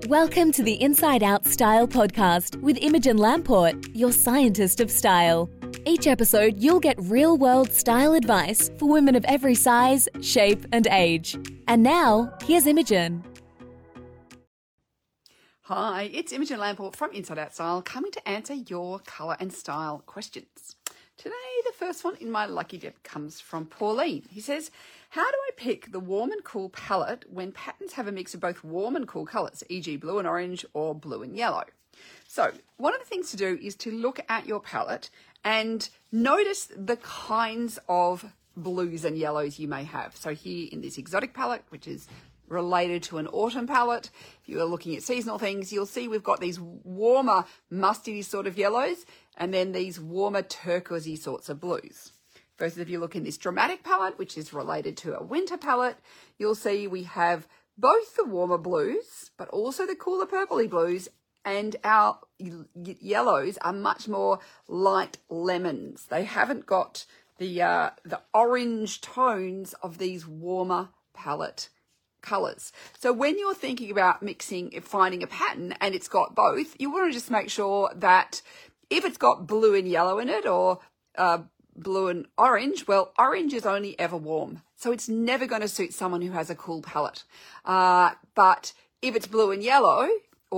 Welcome to the Inside Out Style podcast with Imogen Lamport, your scientist of style. Each episode, you'll get real-world style advice for women of every size, shape, and age. And now, here's Imogen. Hi, it's Imogen Lamport from Inside Out Style, coming to answer your colour and style questions. Today, the first one in my lucky dip comes from Pauline. He says, how do I pick the warm and cool palette when patterns have a mix of both warm and cool colours, e.g. blue and orange or blue and yellow? So one of the things to do is to look at your palette and notice the kinds of blues and yellows you may have. So here in this exotic palette, which is related to an autumn palette, if you are looking at seasonal things, you'll see we've got these warmer mustardy sort of yellows and then these warmer turquoisey sorts of blues. Versus if you look in this dramatic palette, which is related to a winter palette, you'll see we have both the warmer blues, but also the cooler purpley blues, and our yellows are much more light lemons. They haven't got the orange tones of these warmer palette colours. So when you're thinking about finding a pattern and it's got both, you want to just make sure that if it's got blue and yellow in it or blue and orange, well, orange is only ever warm. So it's never going to suit someone who has a cool palette. But if it's blue and yellow,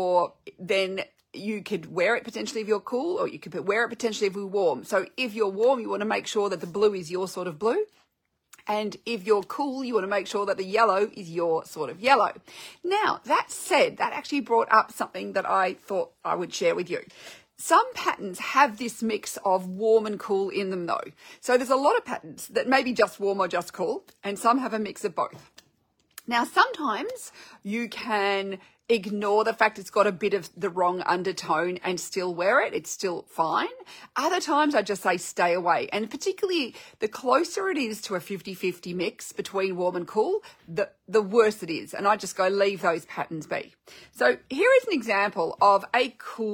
then you could wear it potentially if you're cool, or you could wear it potentially if you're warm. So if you're warm, you want to make sure that the blue is your sort of blue. And if you're cool, you want to make sure that the yellow is your sort of yellow. Now, that said, that actually brought up something that I thought I would share with you. Some patterns have this mix of warm and cool in them though. So there's a lot of patterns that may be just warm or just cool, and some have a mix of both. Now, sometimes you can ignore the fact it's got a bit of the wrong undertone and still wear it. It's still fine. Other times I just say stay away. And particularly the closer it is to a 50-50 mix between warm and cool, the worse it is. And I just go leave those patterns be. So here is an example of a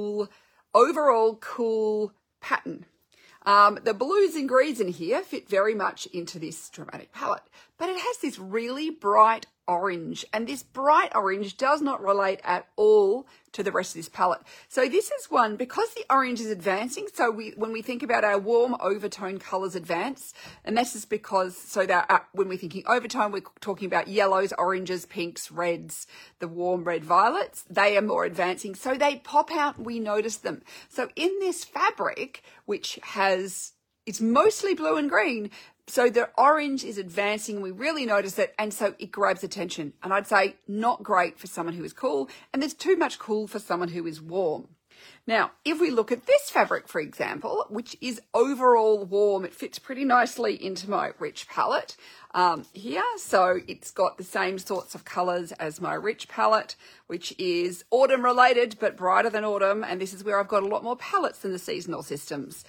overall cool pattern. The blues and greens in here fit very much into this dramatic palette, but it has this really bright orange, and this bright orange does not relate at all to the rest of this palette. So this is one, because the orange is advancing, so when we think about our warm overtone colours advance, and this is because, so that when we're thinking overtone, we're talking about yellows, oranges, pinks, reds, the warm red violets, they are more advancing, so they pop out, we notice them. So in this fabric, which it's mostly blue and green, so the orange is advancing, we really notice it, and so it grabs attention. And I'd say not great for someone who is cool, and there's too much cool for someone who is warm. Now, if we look at this fabric, for example, which is overall warm, it fits pretty nicely into my rich palette here. So it's got the same sorts of colours as my rich palette, which is autumn related, but brighter than autumn. And this is where I've got a lot more palettes than the seasonal systems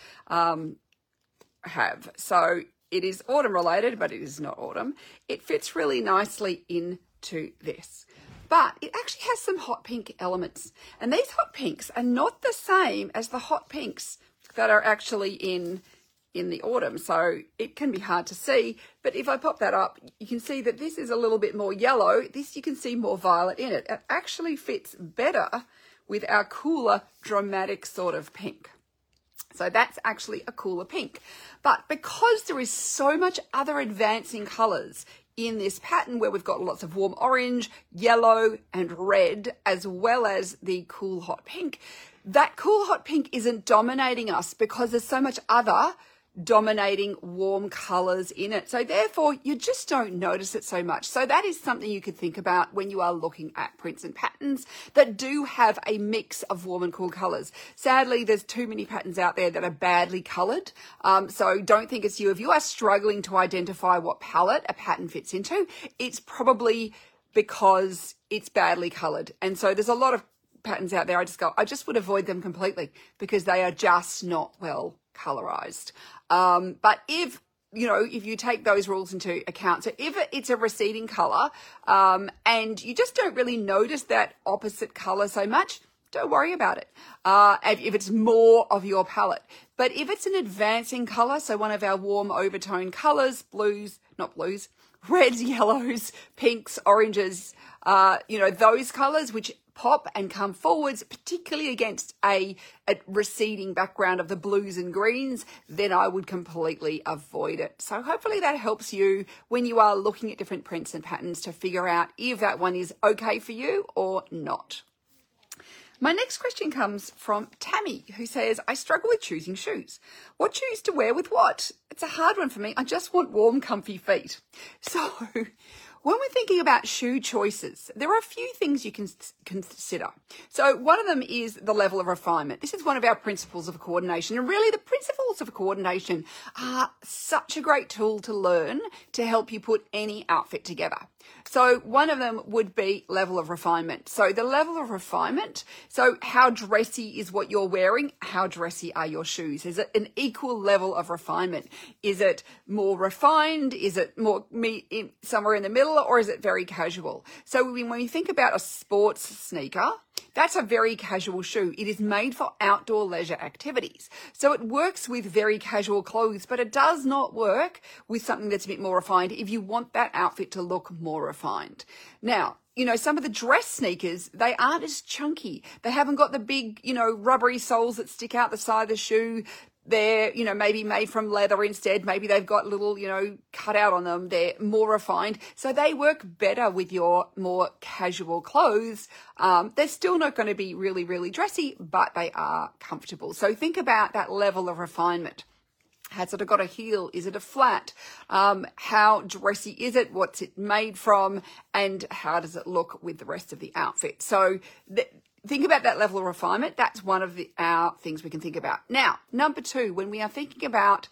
have. So it is autumn related, but it is not autumn. It fits really nicely into this. But it actually has some hot pink elements. And these hot pinks are not the same as the hot pinks that are actually in the autumn. So it can be hard to see. But if I pop that up, you can see that this is a little bit more yellow. This you can see more violet in it. It actually fits better with our cooler, dramatic sort of pink. So that's actually a cooler pink. But because there is so much other advancing colours in this pattern where we've got lots of warm orange, yellow and red, as well as the cool hot pink, that cool hot pink isn't dominating us because there's so much other dominating warm colours in it. So therefore, you just don't notice it so much. So that is something you could think about when you are looking at prints and patterns that do have a mix of warm and cool colours. Sadly, there's too many patterns out there that are badly coloured. So don't think it's you. If you are struggling to identify what palette a pattern fits into, it's probably because it's badly coloured. And so there's a lot of patterns out there. I just would avoid them completely because they are just not well colorized. But if you take those rules into account, so if it's a receding color, and you just don't really notice that opposite color so much, don't worry about it. If it's more of your palette. But if it's an advancing color, so one of our warm overtone colors, reds, yellows, pinks, oranges, those colours which pop and come forwards, particularly against a receding background of the blues and greens, then I would completely avoid it. So hopefully that helps you when you are looking at different prints and patterns to figure out if that one is okay for you or not. My next question comes from Tammy, who says, I struggle with choosing shoes. What shoes to wear with what? It's a hard one for me. I just want warm, comfy feet. So when we're thinking about shoe choices, there are a few things you can consider. So one of them is the level of refinement. This is one of our principles of coordination. And really the principles of coordination are such a great tool to learn to help you put any outfit together. So one of them would be level of refinement. So the level of refinement, so how dressy is what you're wearing? How dressy are your shoes? Is it an equal level of refinement? Is it more refined? Is it more somewhere in the middle, or is it very casual? So when we think about a sports sneaker, that's a very casual shoe. It is made for outdoor leisure activities. So it works with very casual clothes, but it does not work with something that's a bit more refined if you want that outfit to look more refined. Now, some of the dress sneakers, they aren't as chunky. They haven't got the big, rubbery soles that stick out the side of the shoe. They're, maybe made from leather instead. Maybe they've got little, cut out on them. They're more refined. So they work better with your more casual clothes. They're still not going to be really, really dressy, but they are comfortable. So think about that level of refinement. Has it got a heel? Is it a flat? How dressy is it? What's it made from? And how does it look with the rest of the outfit? So think about that level of refinement. That's one of our things we can think about. Now, number two, when we are thinking about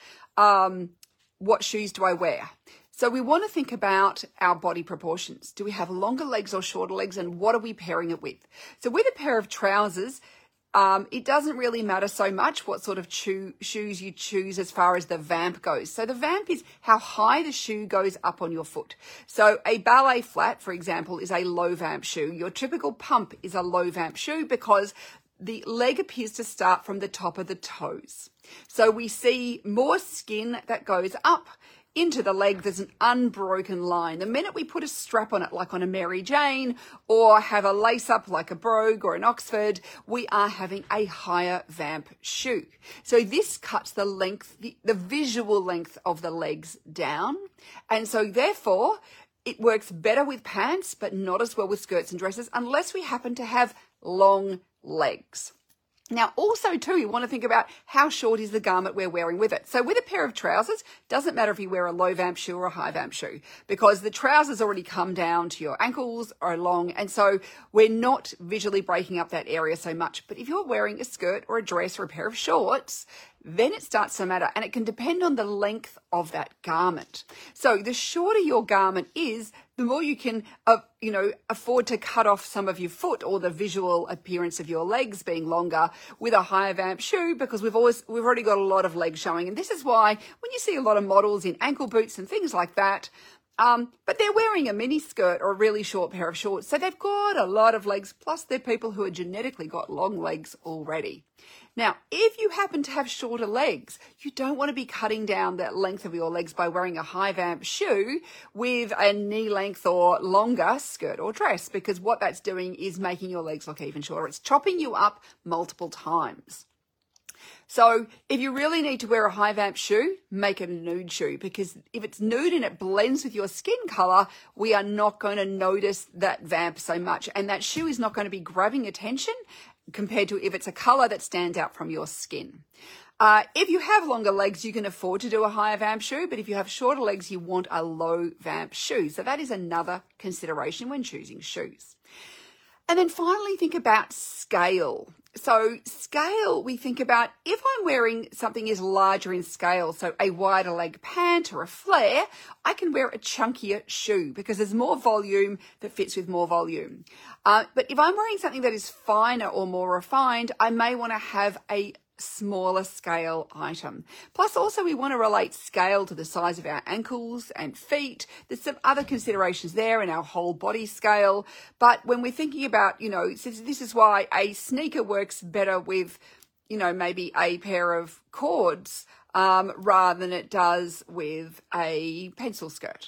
what shoes do I wear? So we want to think about our body proportions. Do we have longer legs or shorter legs, and what are we pairing it with? So with a pair of trousers, it doesn't really matter so much what sort of shoes you choose as far as the vamp goes. So the vamp is how high the shoe goes up on your foot. So a ballet flat, for example, is a low vamp shoe. Your typical pump is a low vamp shoe because the leg appears to start from the top of the toes. So we see more skin that goes up into the leg. There's an unbroken line. The minute we put a strap on it, like on a Mary Jane, or have a lace up like a brogue or an Oxford, we are having a higher vamp shoe. So this cuts the length, the visual length of the legs down. And so therefore it works better with pants, but not as well with skirts and dresses, unless we happen to have long legs. Now, also, too, you want to think about how short is the garment we're wearing with it. So with a pair of trousers, doesn't matter if you wear a low vamp shoe or a high vamp shoe, because the trousers already come down to your ankles or long, and so we're not visually breaking up that area so much. But if you're wearing a skirt or a dress or a pair of shorts, then it starts to matter, and it can depend on the length of that garment. So the shorter your garment is, the more you can, afford to cut off some of your foot or the visual appearance of your legs being longer with a higher vamp shoe, because we've already got a lot of legs showing. And this is why when you see a lot of models in ankle boots and things like that, but they're wearing a mini skirt or a really short pair of shorts. So they've got a lot of legs, plus they're people who are genetically got long legs already. Now, if you happen to have shorter legs, you don't want to be cutting down that length of your legs by wearing a high vamp shoe with a knee length or longer skirt or dress, because what that's doing is making your legs look even shorter. It's chopping you up multiple times. So if you really need to wear a high vamp shoe, make it a nude shoe, because if it's nude and it blends with your skin color, we are not going to notice that vamp so much. And that shoe is not going to be grabbing attention compared to if it's a color that stands out from your skin. If you have longer legs, you can afford to do a higher vamp shoe, but if you have shorter legs, you want a low vamp shoe. So that is another consideration when choosing shoes. And then finally, think about scale. So scale, we think about if I'm wearing something is larger in scale, so a wider leg pant or a flare, I can wear a chunkier shoe because there's more volume that fits with more volume. But if I'm wearing something that is finer or more refined, I may want to have a smaller scale item. Plus also we want to relate scale to the size of our ankles and feet. There's some other considerations there in our whole body scale. But when we're thinking about, this is why a sneaker works better with, maybe a pair of cords rather than it does with a pencil skirt.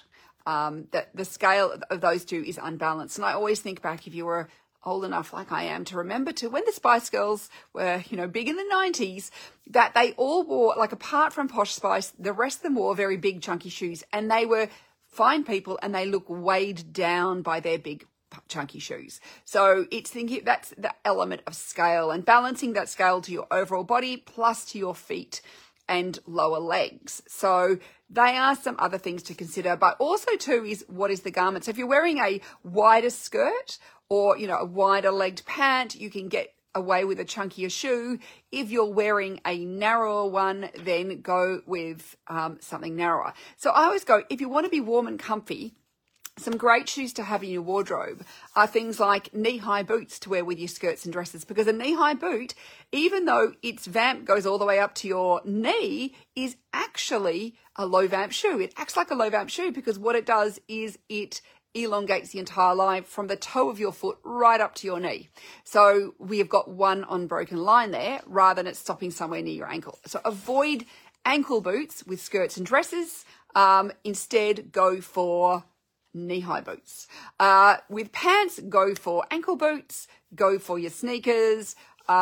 that the scale of those two is unbalanced. And I always think back, if you were old enough like I am to remember to when the Spice Girls were, big in the 90s, that they all wore, like apart from Posh Spice, the rest of them wore very big chunky shoes, and they were fine people and they look weighed down by their big chunky shoes. So it's thinking that's the element of scale and balancing that scale to your overall body plus to your feet and lower legs. So they are some other things to consider, but also too is what is the garment. So if you're wearing a wider skirt or, a wider legged pant, you can get away with a chunkier shoe. If you're wearing a narrower one, then go with something narrower. So I always go, if you want to be warm and comfy, some great shoes to have in your wardrobe are things like knee-high boots to wear with your skirts and dresses, because a knee-high boot, even though its vamp goes all the way up to your knee, is actually a low vamp shoe. It acts like a low vamp shoe because what it does is it elongates the entire line from the toe of your foot right up to your knee. So we have got one unbroken line there rather than it stopping somewhere near your ankle. So avoid ankle boots with skirts and dresses. Instead, go for knee-high boots. With pants, go for ankle boots, go for your sneakers,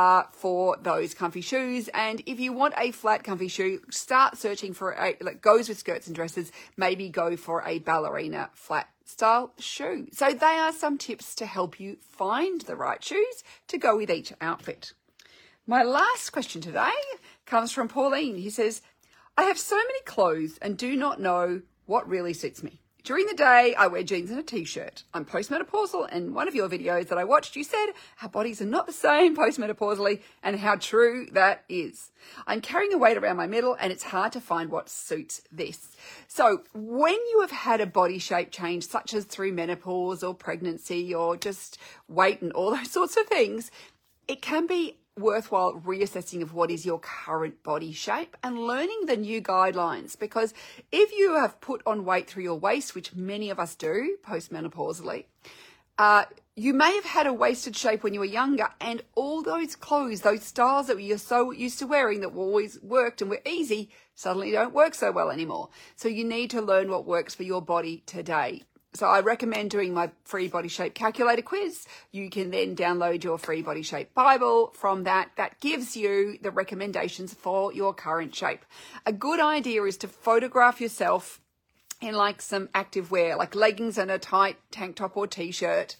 for those comfy shoes. And if you want a flat comfy shoe, start searching for goes with skirts and dresses, maybe go for a ballerina flat style shoe. So they are some tips to help you find the right shoes to go with each outfit. My last question today comes from Pauline. He says, I have so many clothes and do not know what really suits me. During the day, I wear jeans and a t-shirt. I'm postmenopausal, and in one of your videos that I watched, you said our bodies are not the same postmenopausally, and how true that is. I'm carrying a weight around my middle, and it's hard to find what suits this. So when you have had a body shape change, such as through menopause or pregnancy or just weight and all those sorts of things, it can be worthwhile reassessing of what is your current body shape and learning the new guidelines, because if you have put on weight through your waist, which many of us do postmenopausally, you may have had a waisted shape when you were younger, and all those clothes, those styles that you're so used to wearing that always worked and were easy, suddenly don't work so well anymore. So you need to learn what works for your body today. So I recommend doing my free body shape calculator quiz. You can then download your free body shape Bible from that. That gives you the recommendations for your current shape. A good idea is to photograph yourself in like some active wear, like leggings and a tight tank top or t-shirt.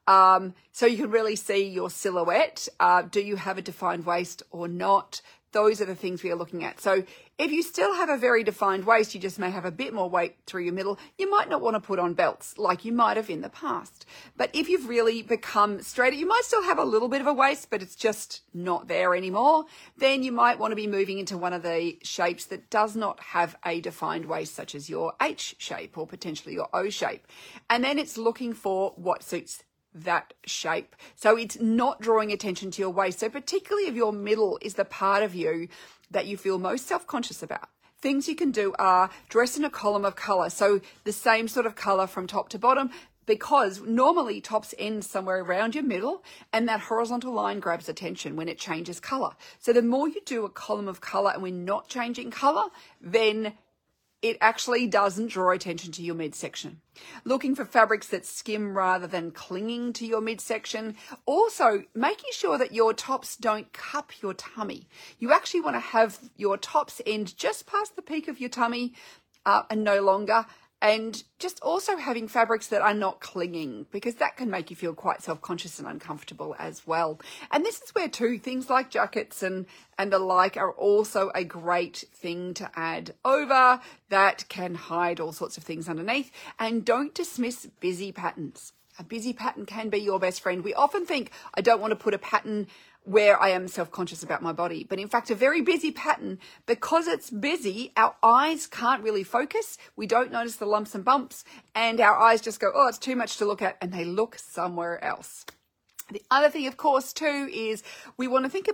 So you can really see your silhouette. Do you have a defined waist or not? Those are the things we are looking at. So if you still have a very defined waist, you just may have a bit more weight through your middle. You might not want to put on belts like you might have in the past. But if you've really become straighter, you might still have a little bit of a waist, but it's just not there anymore. Then you might want to be moving into one of the shapes that does not have a defined waist, such as your H shape or potentially your O shape. And then it's looking for what suits that shape. So it's not drawing attention to your waist. So particularly if your middle is the part of you that you feel most self-conscious about, things you can do are dress in a column of color. So the same sort of color from top to bottom, because normally tops end somewhere around your middle and that horizontal line grabs attention when it changes color. So the more you do a column of color and we're not changing color, then it actually doesn't draw attention to your midsection. Looking for fabrics that skim rather than clinging to your midsection. Also, making sure that your tops don't cup your tummy. You actually want to have your tops end just past the peak of your tummy and no longer. And just also having fabrics that are not clinging, because that can make you feel quite self-conscious and uncomfortable as well. And this is where too, things like jackets and the like are also a great thing to add over that can hide all sorts of things underneath. And don't dismiss busy patterns. A busy pattern can be your best friend. We often think, I don't want to put a pattern where I am self-conscious about my body. But in fact, a very busy pattern, because it's busy, our eyes can't really focus. We don't notice the lumps and bumps, and our eyes just go, oh, it's too much to look at, and they look somewhere else. The other thing, of course, too, is we want to think about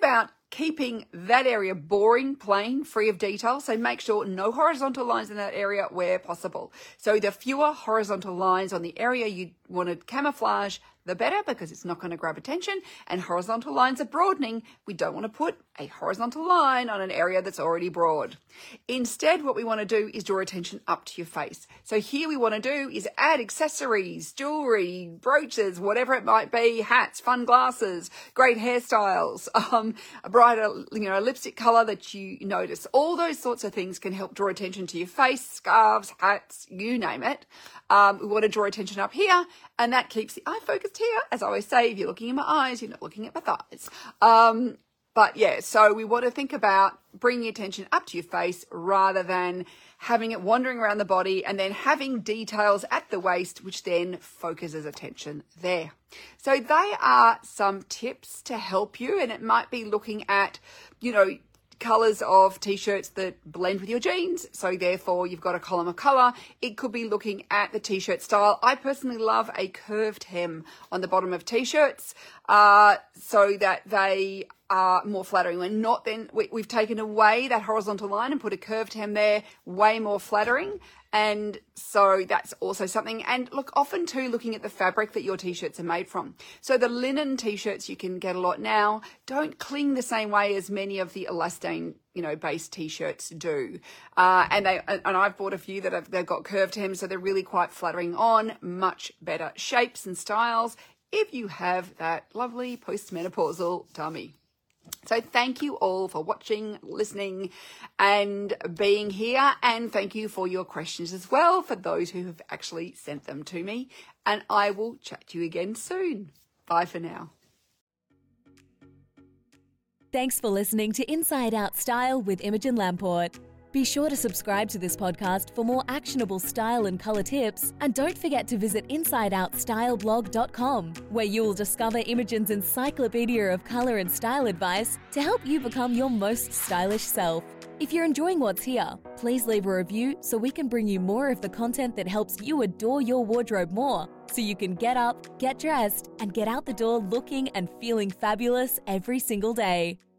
keeping that area boring, plain, free of detail. So make sure no horizontal lines in that area where possible. So the fewer horizontal lines on the area you want to camouflage, the better, because it's not going to grab attention. And horizontal lines are broadening. We don't want to put a horizontal line on an area that's already broad. Instead, what we want to do is draw attention up to your face. So here we want to do is add accessories, jewelry, brooches, whatever it might be, hats, fun glasses, great hairstyles, a brighter, lipstick color that you notice. All those sorts of things can help draw attention to your face, scarves, hats, you name it. We want to draw attention up here, and that keeps the eye focused here. As I always say, if you're looking at my eyes, you're not looking at my thighs. But yeah, so we want to think about bringing attention up to your face rather than having it wandering around the body and then having details at the waist, which then focuses attention there. So they are some tips to help you, and it might be looking at, colors of t-shirts that blend with your jeans, so therefore you've got a column of color. It could be looking at the t-shirt style. I personally love a curved hem on the bottom of t-shirts so that they are more flattering. We've taken away that horizontal line and put a curved hem there, way more flattering. And so that's also something. And look, often too, looking at the fabric that your t-shirts are made from. So the linen t-shirts you can get a lot now don't cling the same way as many of the elastane, based t-shirts do. And I've bought a few that they've got curved hems, so they're really quite flattering on, much better shapes and styles if you have that lovely postmenopausal tummy. So thank you all for watching, listening, and being here. And thank you for your questions as well, for those who have actually sent them to me. And I will chat to you again soon. Bye for now. Thanks for listening to Inside Out Style with Imogen Lamport. Be sure to subscribe to this podcast for more actionable style and colour tips, and don't forget to visit InsideOutStyleBlog.com, where you'll discover Imogen's encyclopedia of colour and style advice to help you become your most stylish self. If you're enjoying what's here, please leave a review so we can bring you more of the content that helps you adore your wardrobe more, so you can get up, get dressed, and get out the door looking and feeling fabulous every single day.